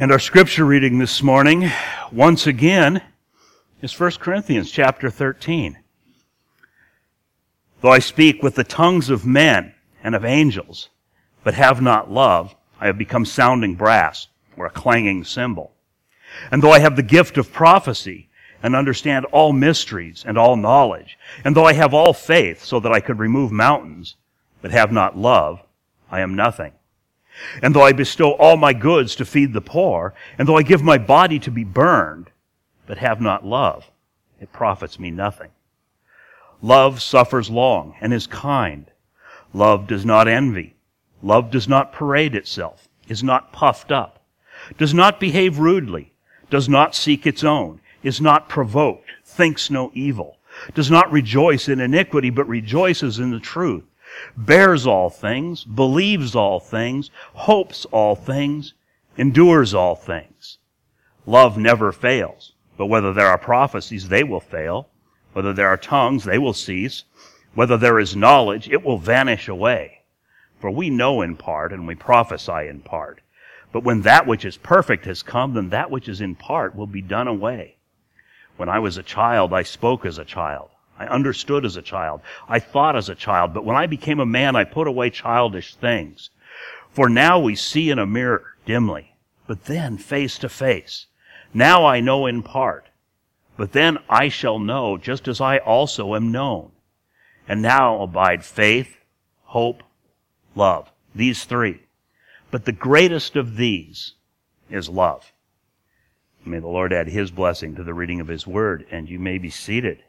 And our scripture reading this morning, once again, is 1 Corinthians chapter 13. Though I speak with the tongues of men and of angels, but have not love, I have become sounding brass or a clanging cymbal. And though I have the gift of prophecy and understand all mysteries and all knowledge, and though I have all faith so that I could remove mountains, but have not love, I am nothing. And though I bestow all my goods to feed the poor, and though I give my body to be burned, but have not love, it profits me nothing. Love suffers long and is kind. Love does not envy. Love does not parade itself, is not puffed up, does not behave rudely, does not seek its own, is not provoked, thinks no evil, does not rejoice in iniquity, but rejoices in the truth, bears all things, believes all things, hopes all things, endures all things. Love never fails, but whether there are prophecies, they will fail. Whether there are tongues, they will cease. Whether there is knowledge, it will vanish away. For we know in part, and we prophesy in part. But when that which is perfect has come, then that which is in part will be done away. When I was a child, I spoke as a child. I understood as a child. I thought as a child. But when I became a man, I put away childish things. For now we see in a mirror dimly, but then face to face. Now I know in part, but then I shall know just as I also am known. And now abide faith, hope, love. These three. But the greatest of these is love. May the Lord add His blessing to the reading of His word, and you may be seated.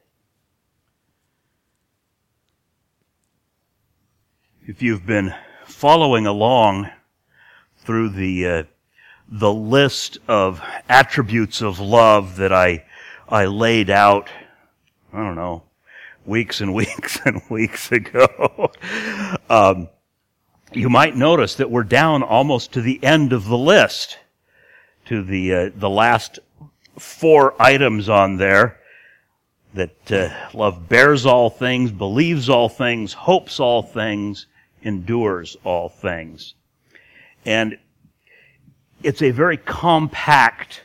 If you've been following along through the list of attributes of love that I laid out, I don't know, weeks and weeks and weeks ago, you might notice that we're down almost to the end of the list, to the last 4 items on there. That love bears all things, believes all things, hopes all things, endures all things. And it's a very compact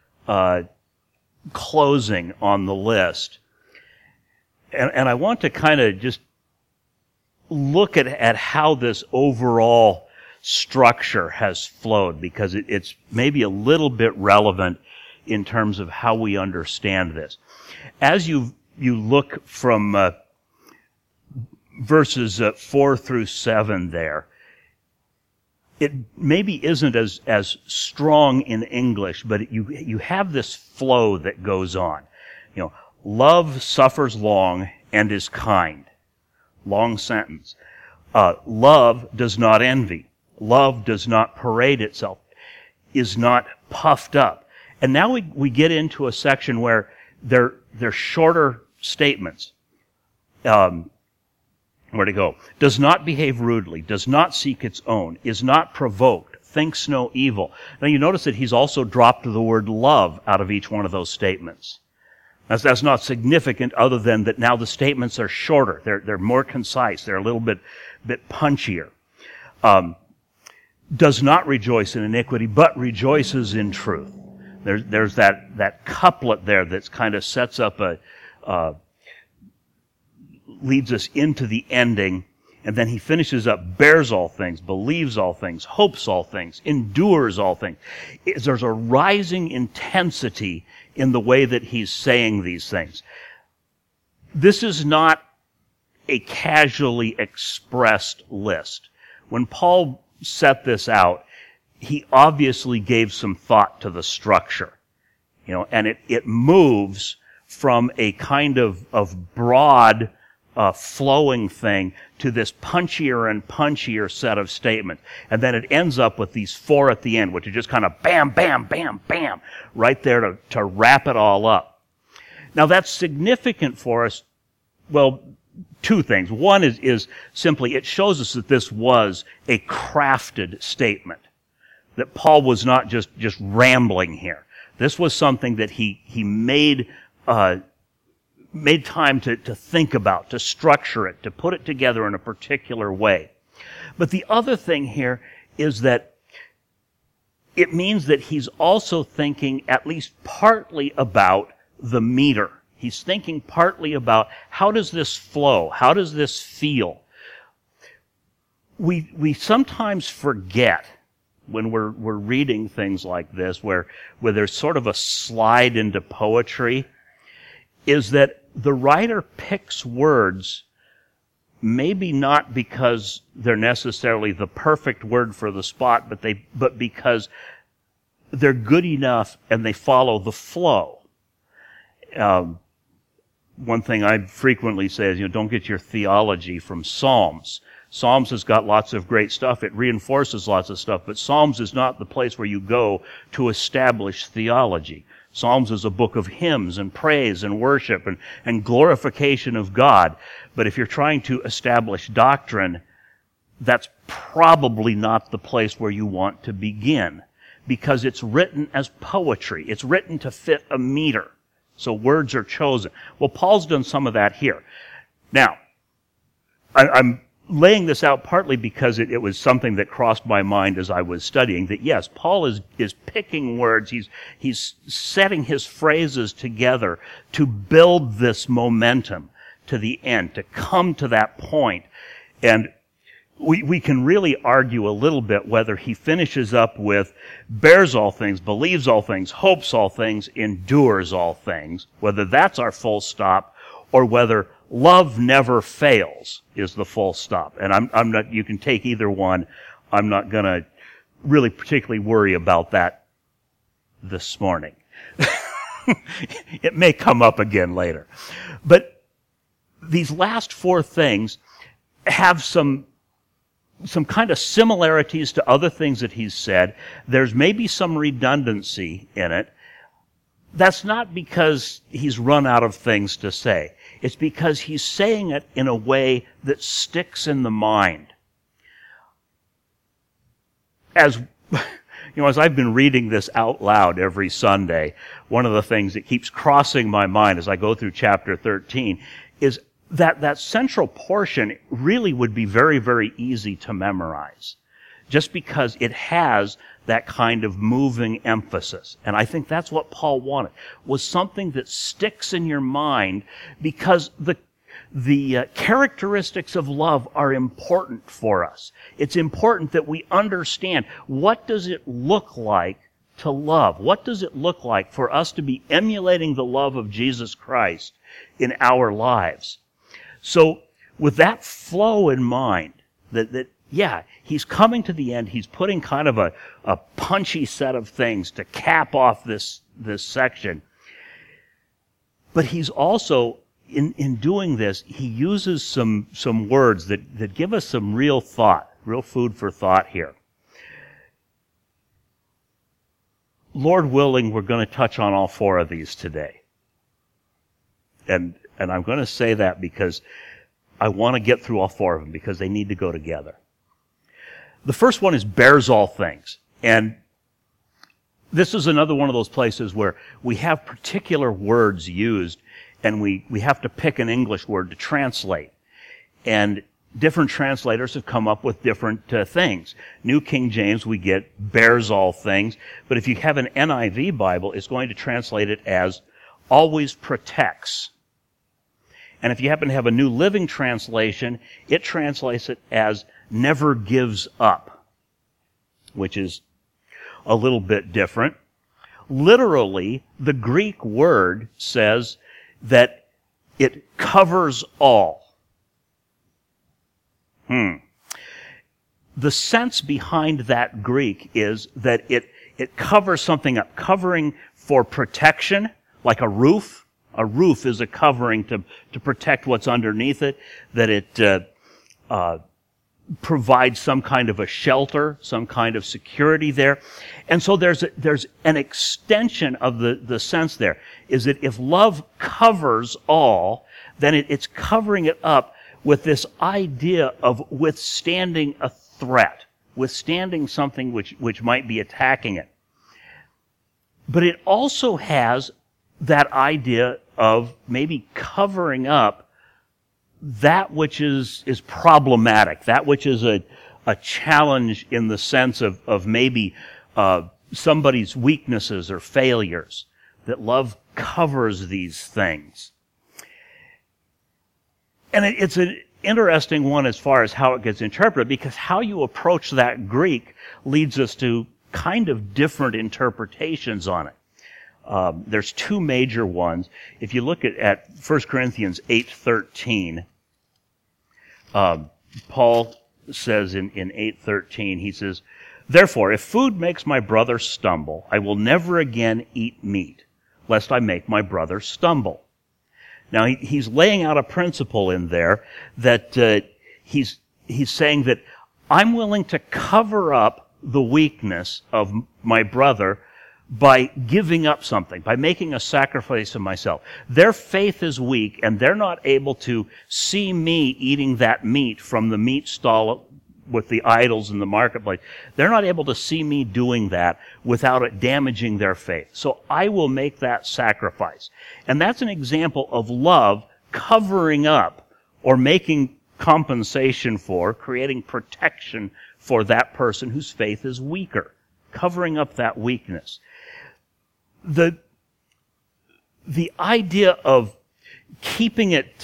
closing on the list. And I want to kind of just look at how this overall structure has flowed, because it's maybe a little bit relevant in terms of how we understand this. As you look from verses 4 through 7 there, it maybe isn't as strong in English, but you have this flow that goes on. You know, love suffers long and is kind. Long sentence. Love does not envy. Love does not parade itself, is not puffed up. And now we get into a section where they're shorter statements. Where to go? Does not behave rudely, does not seek its own, is not provoked, thinks no evil. Now you notice that he's also dropped the word love out of each one of those statements. That's not significant, other than that now the statements are shorter. They're more concise. They're a little bit punchier. Does not rejoice in iniquity, but rejoices in truth. There's that couplet there that's kind of sets up leads us into the ending, and then he finishes up, bears all things, believes all things, hopes all things, endures all things. There's a rising intensity in the way that he's saying these things. This is not a casually expressed list. When Paul set this out, he obviously gave some thought to the structure, and it moves from a kind of broad, flowing thing to this punchier and punchier set of statements. And then it ends up with these 4 at the end, which are just kind of bam, bam, bam, bam, right there to wrap it all up. Now that's significant for us. Well, 2 things. One is simply it shows us that this was a crafted statement, that Paul was not just rambling here. This was something that he made time to think about, to structure it, to put it together in a particular way. But the other thing here is that it means that he's also thinking at least partly about the meter. He's thinking partly about how does this flow? How does this feel? We sometimes forget when we're reading things like this, where there's sort of a slide into poetry, is that the writer picks words maybe not because they're necessarily the perfect word for the spot, but because they're good enough and they follow the flow. One thing I frequently say is, don't get your theology from Psalms. Psalms has got lots of great stuff. It reinforces lots of stuff, but Psalms is not the place where you go to establish theology. Psalms is a book of hymns and praise and worship and glorification of God. But if you're trying to establish doctrine, that's probably not the place where you want to begin, because it's written as poetry. It's written to fit a meter. So words are chosen. Well, Paul's done some of that here. Now, I'm laying this out partly because it was something that crossed my mind as I was studying, that yes, Paul is picking words, he's setting his phrases together to build this momentum to the end, to come to that point. And we can really argue a little bit whether he finishes up with bears all things, believes all things, hopes all things, endures all things, whether that's our full stop, or whether love never fails is the full stop. And I'm not, you can take either one. I'm not going to really particularly worry about that this morning. It may come up again later. But these last four things have some kind of similarities to other things that he's said. There's maybe some redundancy in it. That's not because he's run out of things to say. It's because he's saying it in a way that sticks in the mind. As I've been reading this out loud every Sunday, one of the things that keeps crossing my mind as I go through chapter 13 is that central portion really would be very, very easy to memorize, just because it has that kind of moving emphasis. And I think that's what Paul wanted, was something that sticks in your mind, because the characteristics of love are important for us. It's important that we understand, what does it look like to love? What does it look like for us to be emulating the love of Jesus Christ in our lives? So with that flow in mind, that he's coming to the end, he's putting kind of a punchy set of things to cap off this section. But he's also, in doing this, he uses some words that give us some real thought, real food for thought here. Lord willing, we're going to touch on all four of these today. And I'm going to say that because I want to get through all four of them, because they need to go together. The first one is bears all things. And this is another one of those places where we have particular words used, and we have to pick an English word to translate. And different translators have come up with different things. New King James, we get bears all things. But if you have an NIV Bible, it's going to translate it as always protects. And if you happen to have a New Living Translation, it translates it as never gives up, which is a little bit different. Literally, the Greek word says that it covers all. The sense behind that Greek is that it covers something up, covering for protection, like a roof. A roof is a covering to protect what's underneath it, that it provides some kind of a shelter, some kind of security there. And so there's an extension of the sense there, is that if love covers all, then it's covering it up with this idea of withstanding a threat, withstanding something which might be attacking it. But it also has that idea of maybe covering up that which is problematic, that which is a challenge in the sense of maybe somebody's weaknesses or failures, that love covers these things. And it's an interesting one as far as how it gets interpreted, because how you approach that Greek leads us to kind of different interpretations on it. There's two major ones. If you look at 1 Corinthians 8:13, Paul says in 8:13, he says, "Therefore, if food makes my brother stumble, I will never again eat meat, lest I make my brother stumble." Now, he's laying out a principle in there that he's saying that I'm willing to cover up the weakness of my brother by giving up something, by making a sacrifice of myself. Their faith is weak, and they're not able to see me eating that meat from the meat stall with the idols in the marketplace. They're not able to see me doing that without it damaging their faith. So I will make that sacrifice. And that's an example of love covering up or making compensation for, creating protection for that person whose faith is weaker, covering up that weakness. The idea of keeping it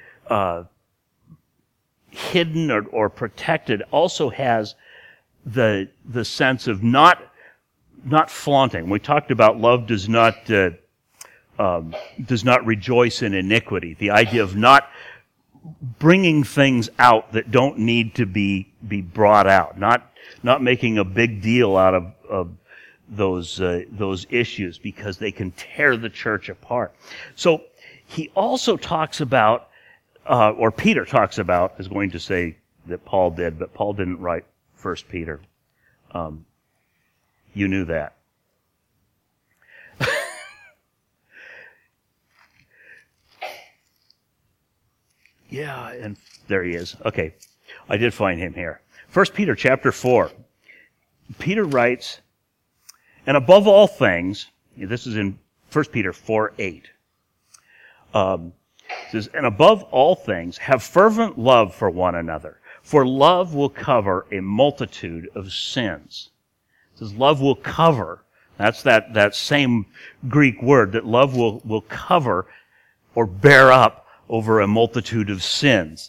hidden or protected also has the sense of not flaunting. We talked about love does not rejoice in iniquity. The idea of not bringing things out that don't need to be brought out, not making a big deal out of those issues, because they can tear the church apart. So he also talks about, or Peter talks about, is going to say that Paul did, but Paul didn't write 1 Peter. You knew that. Yeah, and there he is. Okay, I did find him here. 1 Peter chapter 4. Peter writes, "And above all things," this is in 1 Peter 4:8. It says, "And above all things, have fervent love for one another, for love will cover a multitude of sins." It says love will cover. That's that same Greek word, that love will cover or bear up over a multitude of sins.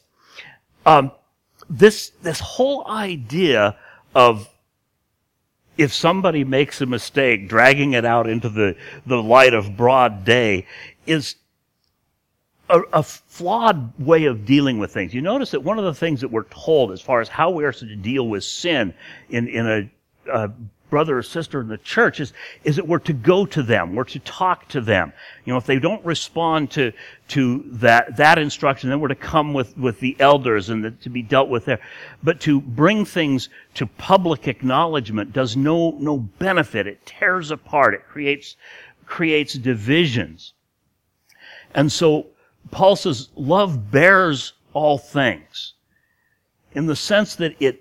This whole idea of, if somebody makes a mistake, dragging it out into the light of broad day is a flawed way of dealing with things. You notice that one of the things that we're told as far as how we are to deal with sin in a brother or sister in the church is that we're to go to them, we're to talk to them. You know, if they don't respond to that instruction, then we're to come with the elders and to be dealt with there. But to bring things to public acknowledgement does no benefit. It tears apart. It creates divisions. And so Paul says love bears all things, in the sense that it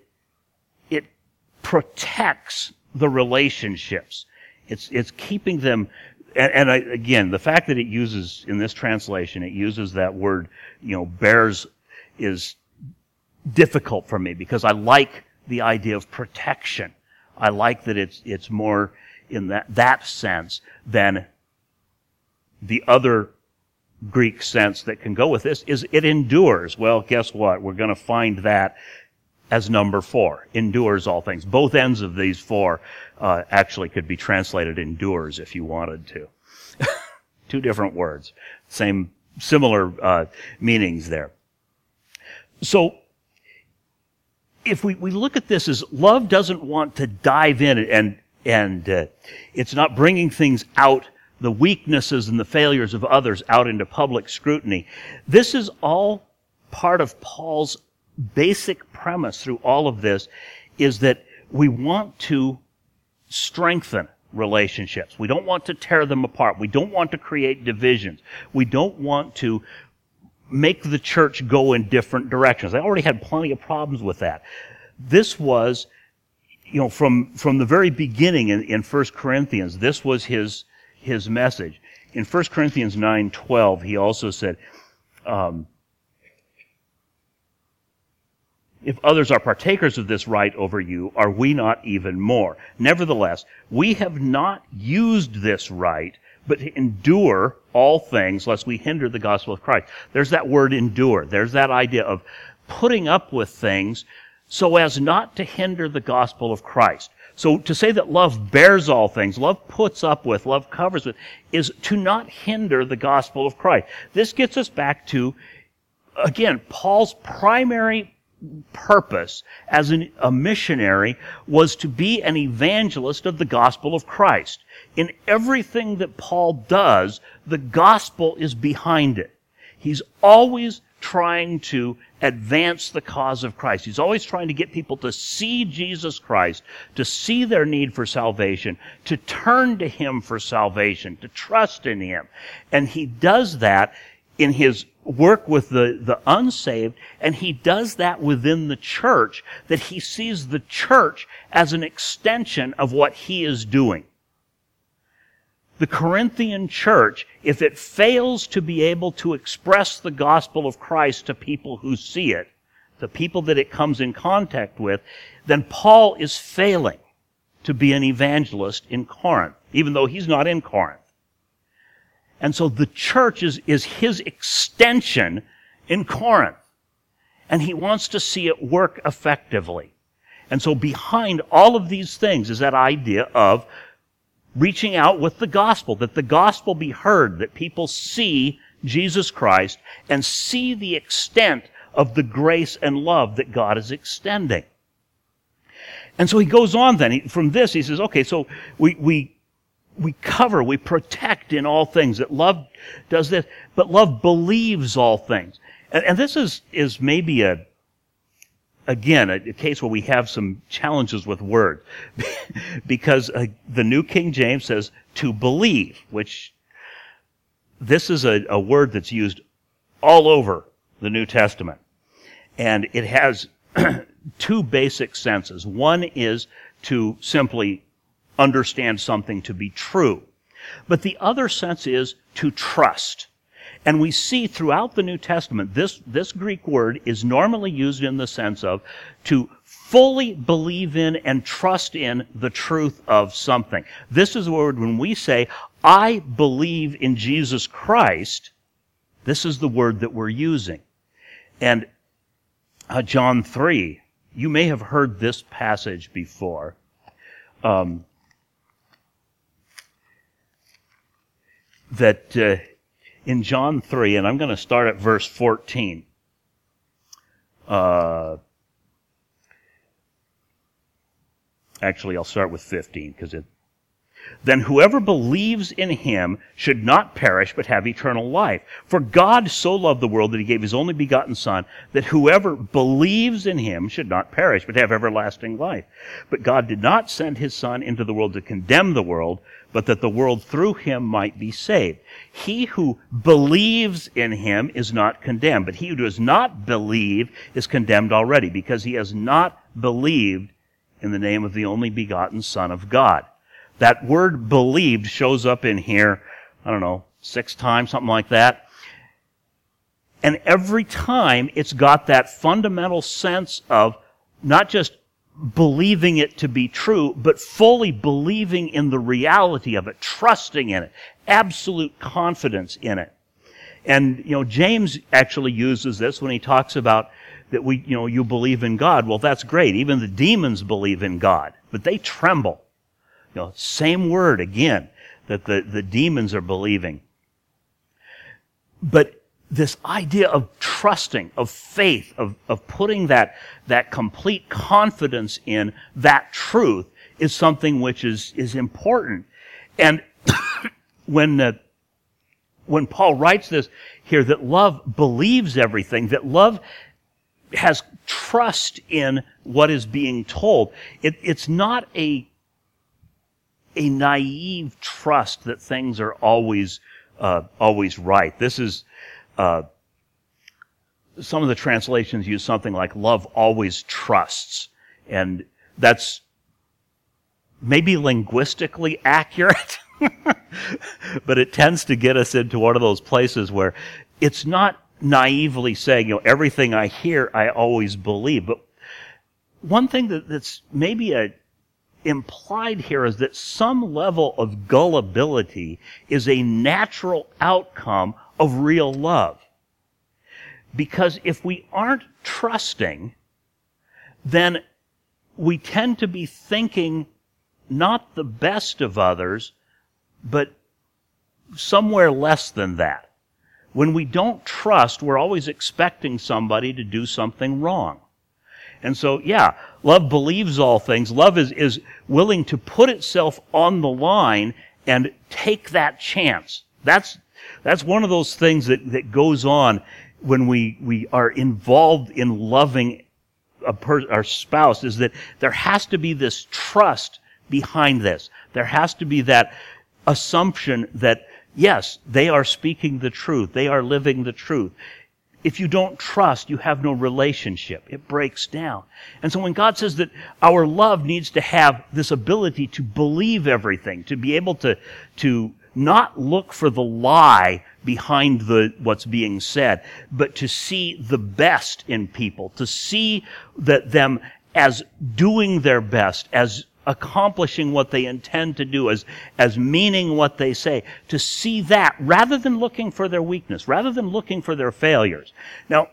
protects the relationships. It's keeping them, and again, the fact that it uses, in this translation, it uses that word, bears, is difficult for me, because I like the idea of protection. I like that it's more in that sense than the other Greek sense that can go with this, is it endures. Well, guess what? We're going to find that as number 4, endures all things. Both ends of these 4 actually could be translated endures if you wanted to. Two different words, similar meanings there. So if we look at this as love doesn't want to dive in and it's not bringing things out, the weaknesses and the failures of others out into public scrutiny. This is all part of Paul's basic premise through all of this, is that we want to strengthen relationships. We don't want to tear them apart. We don't want to create divisions. We don't want to make the church go in different directions. They already had plenty of problems with that. This was, from the very beginning in 1 Corinthians, this was his message. In 1 Corinthians 9:12, he also said, if others are partakers of this right over you, are we not even more? Nevertheless, we have not used this right, but to endure all things, lest we hinder the gospel of Christ. There's that word endure. There's that idea of putting up with things so as not to hinder the gospel of Christ. So to say that love bears all things, love puts up with, love covers with, is to not hinder the gospel of Christ. This gets us back to, again, Paul's primary purpose as a missionary was to be an evangelist of the gospel of Christ. In everything that Paul does, the gospel is behind it. He's always trying to advance the cause of Christ. He's always trying to get people to see Jesus Christ, to see their need for salvation, to turn to Him for salvation, to trust in Him. And he does that in his work with the unsaved, and he does that within the church, that he sees the church as an extension of what he is doing. The Corinthian church, if it fails to be able to express the gospel of Christ to people who see it, the people that it comes in contact with, then Paul is failing to be an evangelist in Corinth, even though he's not in Corinth. And so the church is his extension in Corinth. And he wants to see it work effectively. And so behind all of these things is that idea of reaching out with the gospel, that the gospel be heard, that people see Jesus Christ and see the extent of the grace and love that God is extending. And so he goes on then. From this, he says, okay, so we cover, we protect in all things, that love does this, but love believes all things. And this is maybe a case where we have some challenges with words. Because the New King James says to believe, which this is a word that's used all over the New Testament. And it has two basic senses. One is to simply understand something to be true. But the other sense is to trust. And we see throughout the New Testament, this Greek word is normally used in the sense of to fully believe in and trust in the truth of something. This is the word when we say, I believe in Jesus Christ, this is the word that we're using. And John 3, you may have heard this passage before. In John 3, and I'm going to start at verse 14. Actually, I'll start with 15, then whoever believes in him should not perish, but have eternal life. For God so loved the world that he gave his only begotten Son, that whoever believes in him should not perish, but have everlasting life. But God did not send his Son into the world to condemn the world, but that the world through him might be saved. He who believes in him is not condemned, but he who does not believe is condemned already, because he has not believed in the name of the only begotten Son of God. That word believed shows up in here, 6 times, something like that. And every time it's got that fundamental sense of not just believing it to be true, but fully believing in the reality of it, trusting in it, absolute confidence in it. And, James actually uses this when he talks about that you believe in God. Well, that's great. Even the demons believe in God, but they tremble. Same word again, that the demons are believing. But this idea of trusting, of faith, of putting that complete confidence in that truth is something which is important. And when Paul writes this here, that love believes everything, that love has trust in what is being told, it's not a naive trust that things are always right. This is some of the translations use something like love always trusts, and that's maybe linguistically accurate, but it tends to get us into one of those places where it's not naively saying, everything I hear I always believe, one thing that's maybe implied here is that some level of gullibility is a natural outcome of real love. Because if we aren't trusting, then we tend to be thinking not the best of others, but somewhere less than that. When we don't trust, we're always expecting somebody to do something wrong. And so, yeah, love believes all things. Love is willing to put itself on the line and take that chance. That's one of those things that goes on when we are involved in loving our spouse, is that there has to be this trust behind this. There has to be that assumption that, yes, they are speaking the truth. They are living the truth. If you don't trust, you have no relationship. It breaks down. And so when God says that our love needs to have this ability to believe everything, to be able to not look for the lie behind what's being said, but to see the best in people, to see them as doing their best, as accomplishing what they intend to do, as meaning what they say, to see that rather than looking for their weakness, rather than looking for their failures. Now,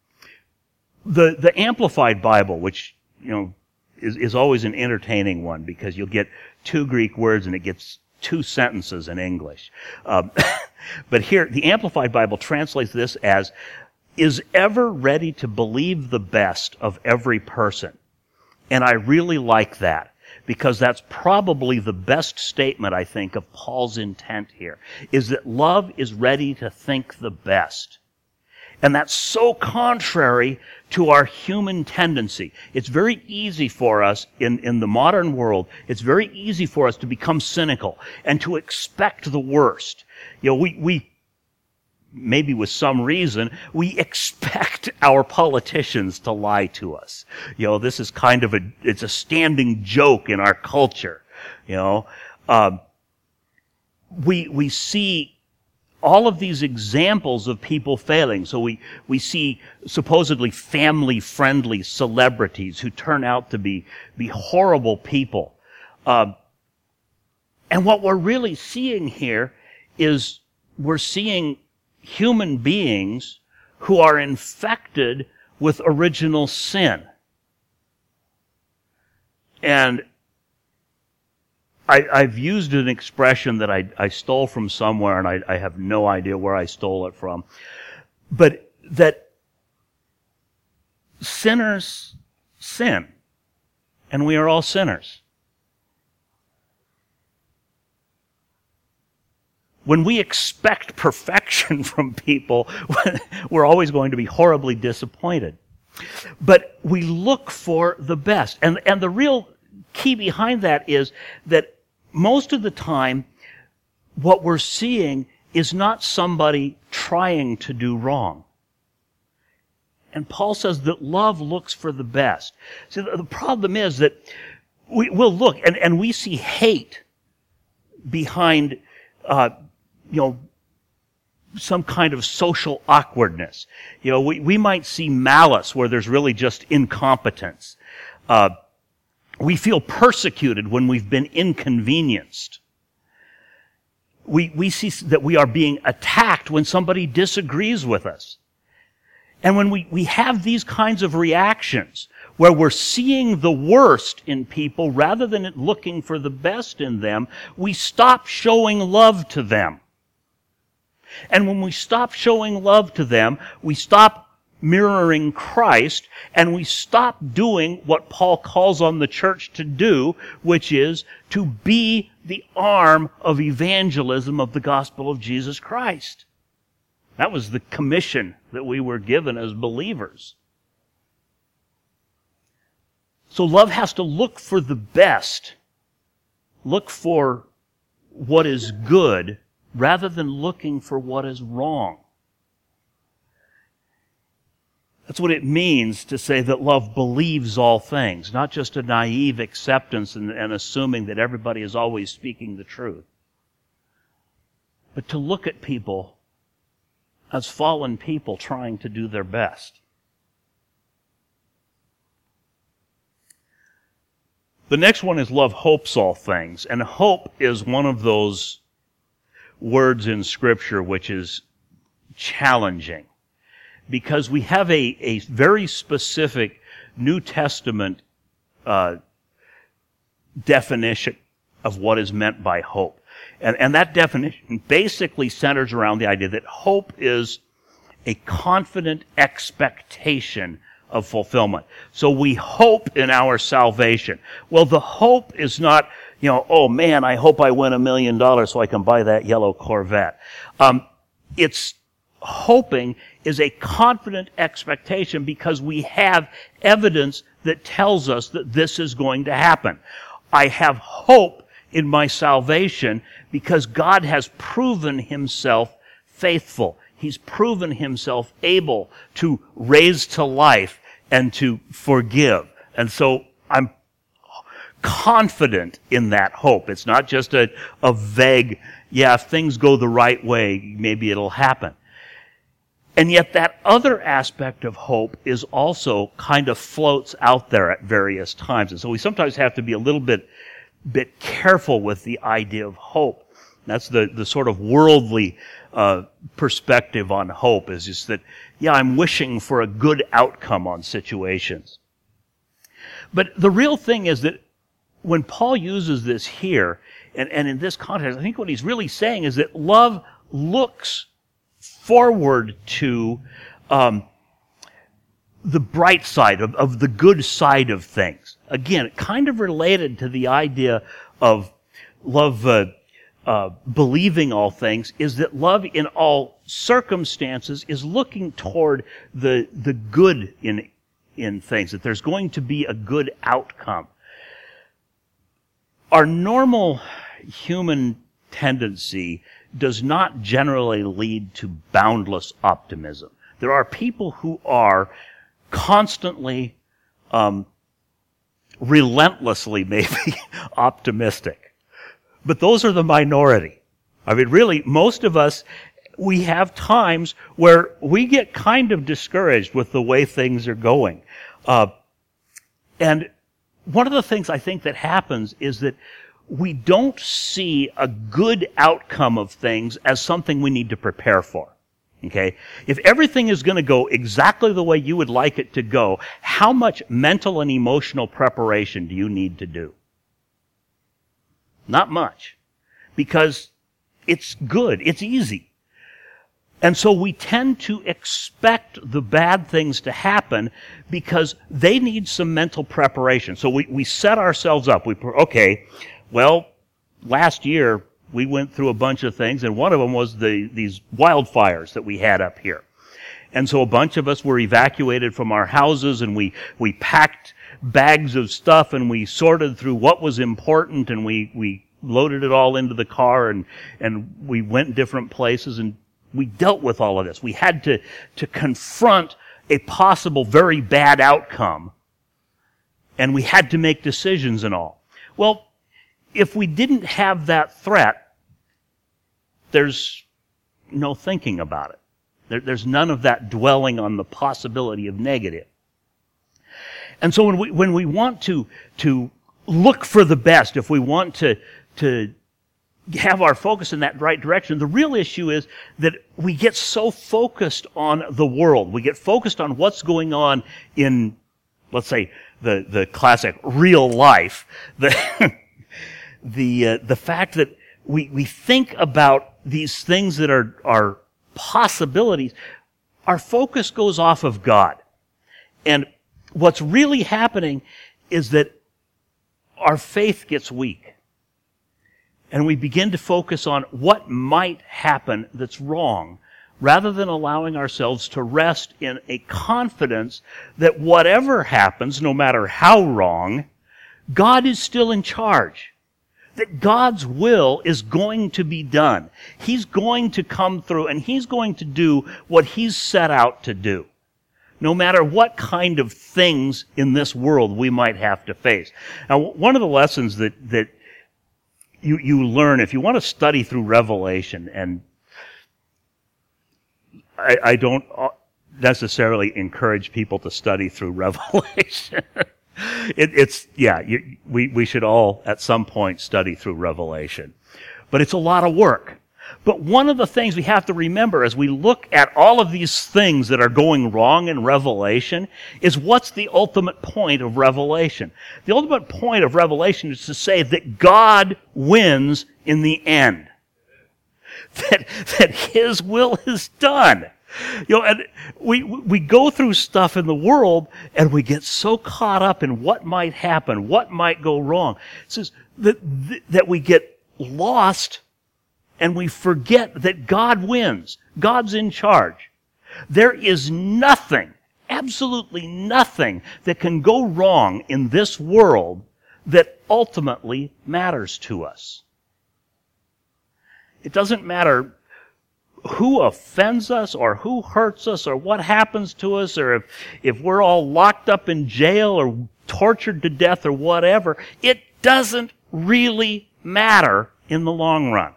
the Amplified Bible, which, is always an entertaining one, because you'll get 2 Greek words and it gets 2 sentences in English. But here, the Amplified Bible translates this as, is ever ready to believe the best of every person. And I really like that, because that's probably the best statement, I think, of Paul's intent here, is that love is ready to think the best. And that's so contrary to our human tendency. It's very easy for us in the modern world, it's very easy for us to become cynical and to expect the worst. We maybe with some reason, we expect our politicians to lie to us. This is kind of it's a standing joke in our culture. We see all of these examples of people failing. So we see supposedly family-friendly celebrities who turn out to be horrible people. And what we're really seeing here is we're seeing human beings who are infected with original sin. And I've used an expression that I stole from somewhere, and I have no idea where I stole it from, but that sinners sin, and we are all sinners. When we expect perfection from people, we're always going to be horribly disappointed. But we look for the best. And the real key behind that is that most of the time, what we're seeing is not somebody trying to do wrong. And Paul says that love looks for the best. See, the problem is that we'll look, and we see hate behind some kind of social awkwardness. We might see malice where there's really just incompetence. We feel persecuted when we've been inconvenienced. We see that we are being attacked when somebody disagrees with us. And when we have these kinds of reactions, where we're seeing the worst in people rather than looking for the best in them, we stop showing love to them. And when we stop showing love to them, we stop mirroring Christ, and we stop doing what Paul calls on the church to do, which is to be the arm of evangelism of the gospel of Jesus Christ. That was the commission that we were given as believers. So love has to look for the best, look for what is good, rather than looking for what is wrong. That's what it means to say that love believes all things, not just a naive acceptance and assuming that everybody is always speaking the truth, but to look at people as fallen people trying to do their best. The next one is love hopes all things. And hope is one of those words in Scripture which is challenging, because we have a very specific New Testament definition of what is meant by hope. And that definition basically centers around the idea that hope is a confident expectation of fulfillment. So we hope in our salvation. Well, the hope is not, oh man, I hope I win $1 million so I can buy that yellow Corvette. It's hoping is a confident expectation because we have evidence that tells us that this is going to happen. I have hope in my salvation because God has proven himself faithful. He's proven himself able to raise to life and to forgive. And so I'm confident in that hope. It's not just a vague, if things go the right way, maybe it'll happen. And yet that other aspect of hope is also kind of floats out there at various times. And so we sometimes have to be a little bit careful with the idea of hope. That's the sort of worldly perspective on hope, is just that, I'm wishing for a good outcome on situations. But the real thing is that when Paul uses this here, and in this context, I think what he's really saying is that love looks forward to the bright side, of the good side of things. Again, kind of related to the idea of love believing all things, is that love in all circumstances is looking toward the good in things, that there's going to be a good outcome. Our normal human tendency does not generally lead to boundless optimism. There are people who are constantly, relentlessly maybe, optimistic. But those are the minority. I mean, really, most of us, we have times where we get kind of discouraged with the way things are going. And one of the things I think that happens is that we don't see a good outcome of things as something we need to prepare for. Okay? If everything is going to go exactly the way you would like it to go, how much mental and emotional preparation do you need to do? Not much. Because it's good. It's easy. And so we tend to expect the bad things to happen because they need some mental preparation. So we set ourselves up. Last year we went through a bunch of things, and one of them was these wildfires that we had up here. And so a bunch of us were evacuated from our houses, and we packed bags of stuff, and we sorted through what was important, and we loaded it all into the car, and we went different places, and we dealt with all of this. We had to confront a possible very bad outcome, and we had to make decisions and all. Well, if we didn't have that threat, there's no thinking about it. There's none of that dwelling on the possibility of negative. And so when we want to look for the best, if we want to have our focus in that right direction, the real issue is that we get so focused on the world. We get focused on what's going on in, let's say, the classic real life. The fact that we think about these things that are possibilities, our focus goes off of God. And what's really happening is that our faith gets weak. And we begin to focus on what might happen that's wrong, rather than allowing ourselves to rest in a confidence that whatever happens, no matter how wrong, God is still in charge. That God's will is going to be done. He's going to come through, and He's going to do what He's set out to do, no matter what kind of things in this world we might have to face. Now, one of the lessons that you learn if you want to study through Revelation, and I don't necessarily encourage people to study through Revelation, We should all at some point study through Revelation. But it's a lot of work. But one of the things we have to remember as we look at all of these things that are going wrong in Revelation is what's the ultimate point of Revelation? The ultimate point of Revelation is to say that God wins in the end. That His will is done. And we go through stuff in the world and we get so caught up in what might happen, what might go wrong. It says that we get lost and we forget that God wins. God's in charge. There is nothing, absolutely nothing that can go wrong in this world that ultimately matters to us. It doesn't matter who offends us or who hurts us or what happens to us or if we're all locked up in jail or tortured to death or whatever. It doesn't really matter in the long run.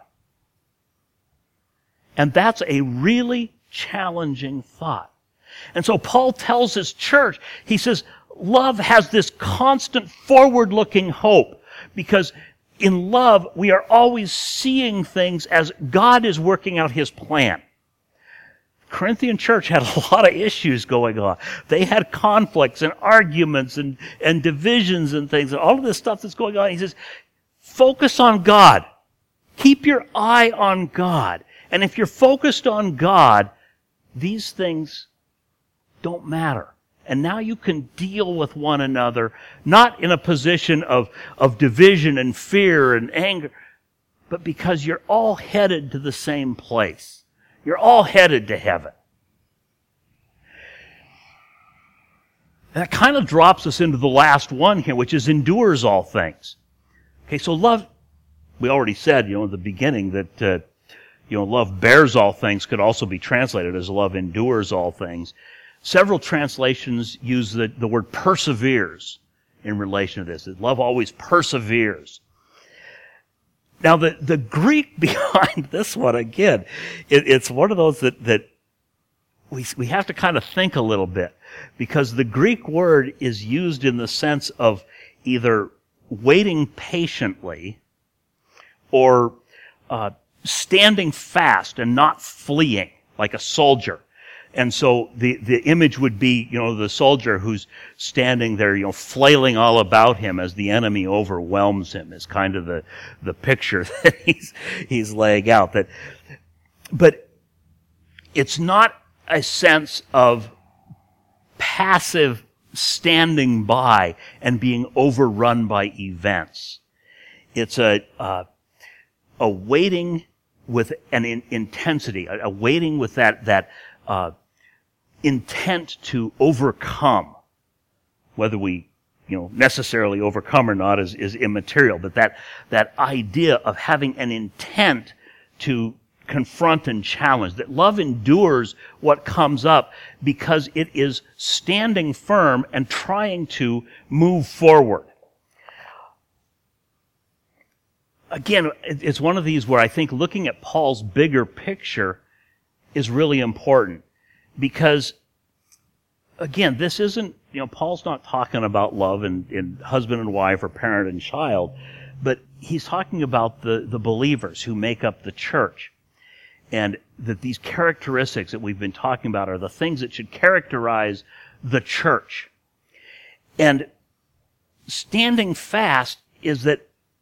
And that's a really challenging thought. And so Paul tells his church, he says, love has this constant forward-looking hope because in love, we are always seeing things as God is working out His plan. The Corinthian church had a lot of issues going on. They had conflicts and arguments and divisions and things, and all of this stuff that's going on. He says, focus on God. Keep your eye on God. And if you're focused on God, these things don't matter. And now you can deal with one another, not in a position of division and fear and anger, but because you're all headed to the same place. You're all headed to heaven. That kind of drops us into the last one here, which is endures all things. Okay, so love, we already said, at the beginning that, love bears all things could also be translated as love endures all things. Several translations use the word perseveres in relation to this. That love always perseveres. Now, the Greek behind this one, again, it's one of those that we have to kind of think a little bit, because the Greek word is used in the sense of either waiting patiently or standing fast and not fleeing like a soldier. And so the image would be, the soldier who's standing there, flailing all about him as the enemy overwhelms him is kind of the picture that he's laying out. But it's not a sense of passive standing by and being overrun by events. It's a waiting with an intensity, a waiting with that intent to overcome. Whether we, necessarily overcome or not is immaterial, but that idea of having an intent to confront and challenge, that love endures what comes up because it is standing firm and trying to move forward. Again, it's one of these where I think looking at Paul's bigger picture is really important. Because, again, this isn't, Paul's not talking about love in husband and wife or parent and child, but he's talking about the believers who make up the church. And that these characteristics that we've been talking about are the things that should characterize the church. And standing fast is that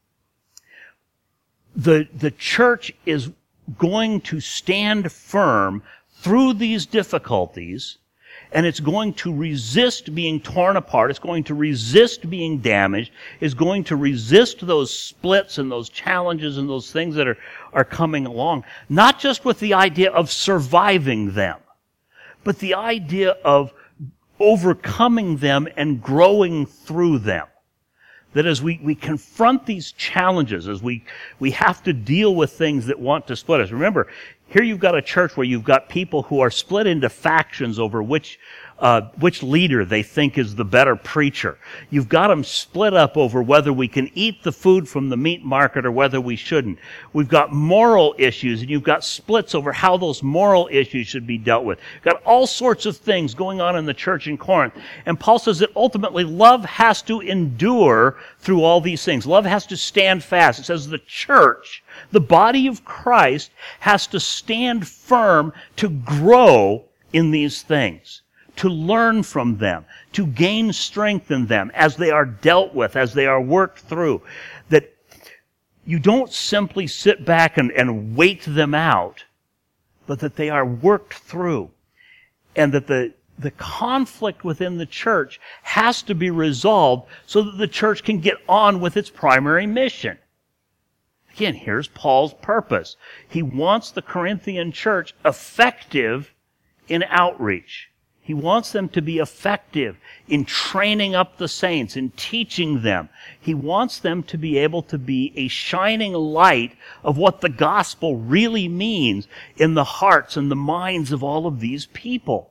the church is going to stand firm through these difficulties, and it's going to resist being torn apart, it's going to resist being damaged, it's going to resist those splits and those challenges and those things that are coming along, not just with the idea of surviving them, but the idea of overcoming them and growing through them. That as we confront these challenges, as we have to deal with things that want to split us. Remember, Here you've got a church where you've got people who are split into factions over which leader they think is the better preacher. You've got them split up over whether we can eat the food from the meat market or whether we shouldn't. We've got moral issues, and you've got splits over how those moral issues should be dealt with. You've got all sorts of things going on in the church in Corinth. And Paul says that ultimately love has to endure through all these things. Love has to stand fast. It says the church, the body of Christ, has to stand firm to grow in these things, to learn from them, to gain strength in them as they are dealt with, as they are worked through. That you don't simply sit back and wait them out, but that they are worked through. And that the conflict within the church has to be resolved so that the church can get on with its primary mission. Again, here's Paul's purpose. He wants the Corinthian church effective in outreach. He wants them to be effective in training up the saints, in teaching them. He wants them to be able to be a shining light of what the gospel really means in the hearts and the minds of all of these people.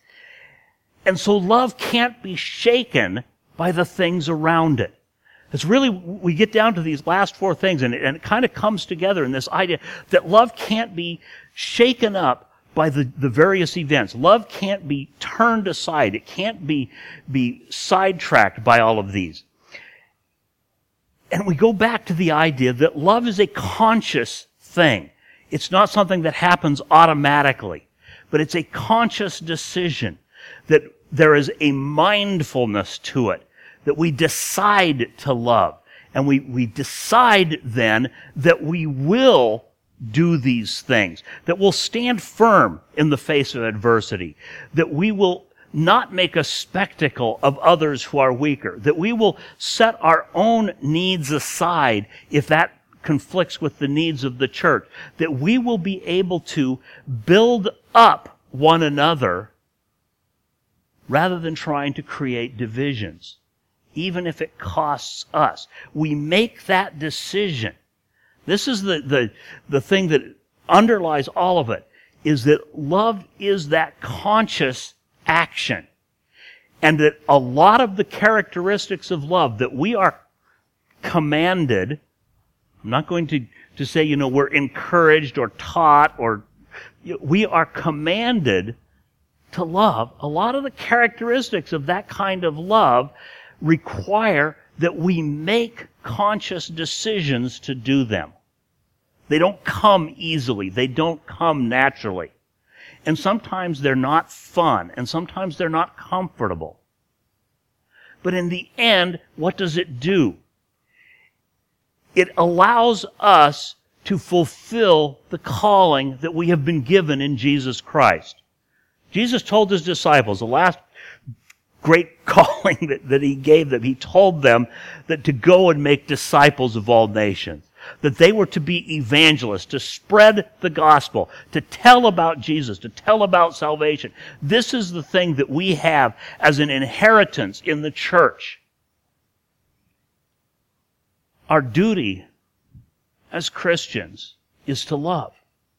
And so love can't be shaken by the things around it. It's really, we get down to these last four things, and it kind of comes together in this idea that love can't be shaken up by the various events. Love can't be turned aside. It can't be sidetracked by all of these. And we go back to the idea that love is a conscious thing. It's not something that happens automatically, but it's a conscious decision, that there is a mindfulness to it, that we decide to love. And we decide then that we will do these things, that we'll stand firm in the face of adversity, that we will not make a spectacle of others who are weaker, that we will set our own needs aside if that conflicts with the needs of the church, that we will be able to build up one another rather than trying to create divisions, even if it costs us. We make that decision. This is the thing that underlies all of it, is that love is that conscious action. And that a lot of the characteristics of love that we are commanded, I'm not going to say, we're encouraged or taught, or we are commanded to love. A lot of the characteristics of that kind of love require that we make conscious decisions to do them. They don't come easily. They don't come naturally. And sometimes they're not fun, and sometimes they're not comfortable. But in the end, what does it do? It allows us to fulfill the calling that we have been given in Jesus Christ. Jesus told his disciples, the last great calling that he gave them, he told them that to go and make disciples of all nations, that they were to be evangelists, to spread the gospel, to tell about Jesus, to tell about salvation. This is the thing that we have as an inheritance in the church. Our duty as Christians is to love.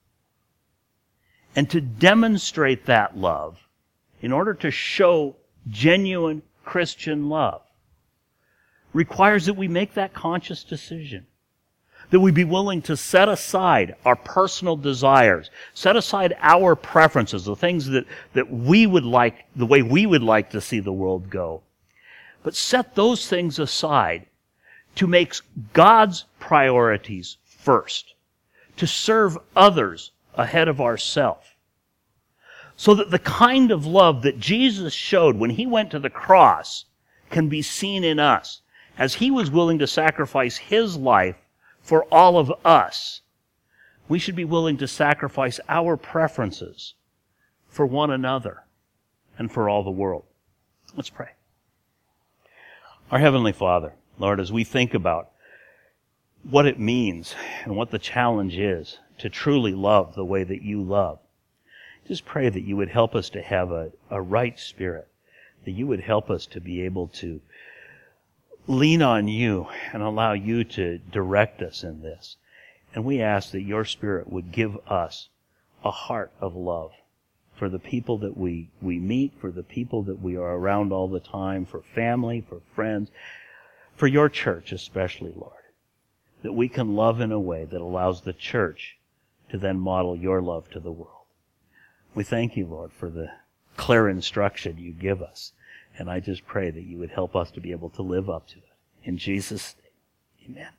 And to demonstrate that love, in order to show genuine Christian love, requires that we make that conscious decision. That we be willing to set aside our personal desires, set aside our preferences, the things that we would like, the way we would like to see the world go. But set those things aside to make God's priorities first, to serve others ahead of ourselves. So that the kind of love that Jesus showed when he went to the cross can be seen in us, as he was willing to sacrifice his life for all of us. We should be willing to sacrifice our preferences for one another and for all the world. Let's pray. Our Heavenly Father, Lord, as we think about what it means and what the challenge is to truly love the way that you love, just pray that you would help us to have a right spirit, that you would help us to be able to lean on you and allow you to direct us in this. And we ask that your Spirit would give us a heart of love for the people that we meet, for the people that we are around all the time, for family, for friends, for your church especially, Lord. That we can love in a way that allows the church to then model your love to the world. We thank you, Lord, for the clear instruction you give us. And I just pray that you would help us to be able to live up to it. In Jesus' name, amen.